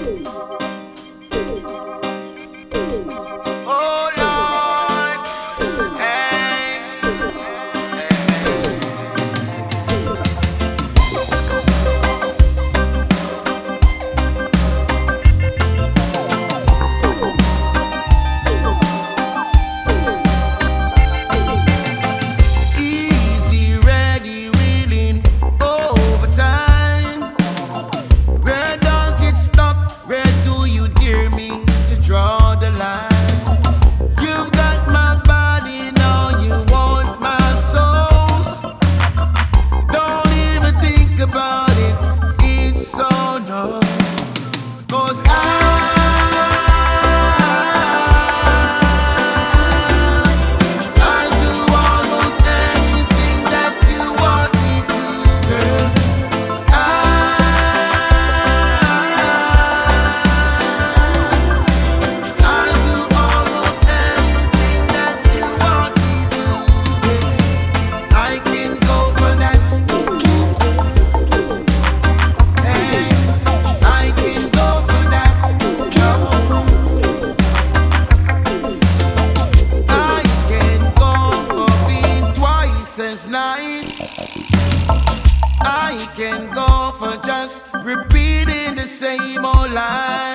Oh Lord, hey, easy, ready, willing, overtime. Where does it stop? Where do you dare me to draw the line? You've got my body, now you want my soul. Don't even think about it, it's so no. 'Cause I'll do almost anything that you want me to, girl. I'll do almost anything that you want me to, girl. I can go for that. Hey, I can go for that. No. I can go for being twice as nice. I can go for just repeating the same old line.